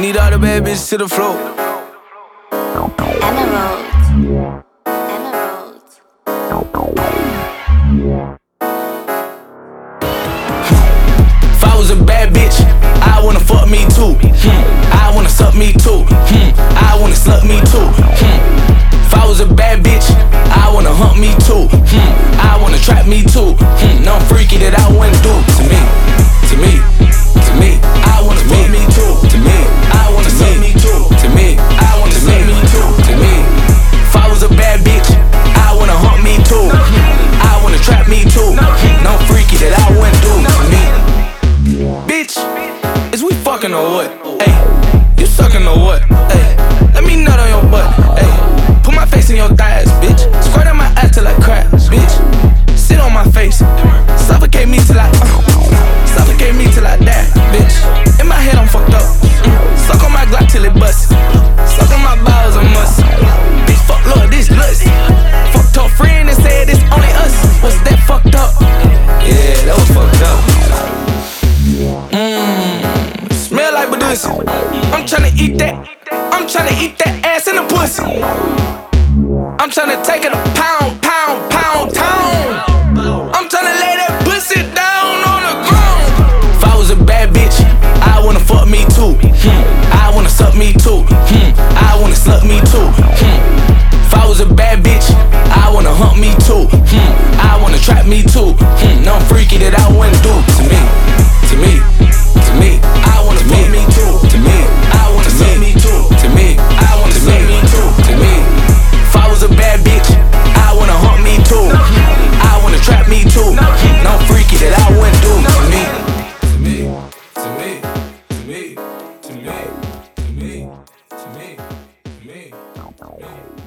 need all the bad bitches to the floor. Emerald. Emerald. If I was a bad bitch, I wanna fuck me too. I wanna suck me too. I wanna slut me too. If I was a bad bitch, I wanna hunt me too. I wanna trap me too. No freaky that I wouldn't do to me. To me. To me. I wanna fuck me too. To me. I wanna suck me too. To me. I wanna suck me too. To me. If I was a bad bitch, I wanna hunt me too. I wanna trap me too. No freaky that I wouldn't do to me. Bitch, is we fucking or what? Ayy, you sucking or what? Ayy, let me nut on your butt. Ayy, put my face in your thighs, bitch. Squirt on my ass till I crack, bitch. Sit on my face, suffocate me till I die, bitch. In my head I'm fucked up. Suck on my Glock till it busts. Suck on my balls a must. Bitch, fuck Lord, this lust. Fucked her friend and said it's only us. What's that fucked up? Yeah, that was fucked up. Smell like Badusi. I'm tryna eat that. I'm tryna eat that ass in the pussy. I'm tryna take it a pound, pound, pound, town. I'm tryna lay that pussy down on the ground. If I was a bad bitch, I wanna fuck me too. I wanna suck me too. I wanna slut me too. If I was a bad bitch, I wanna hunt me too. I wanna trap me too. No freaky that I wouldn't do to me. To me. To me. I wanna fuck me too. To me. I wanna suck me too. To me. I wanna suck me too. To me. If I was a bad bitch, I wanna hunt me too. I wanna trap me too. No freaky that I wouldn't do to me. To me. To me. To me. To me. To me. To me. To me.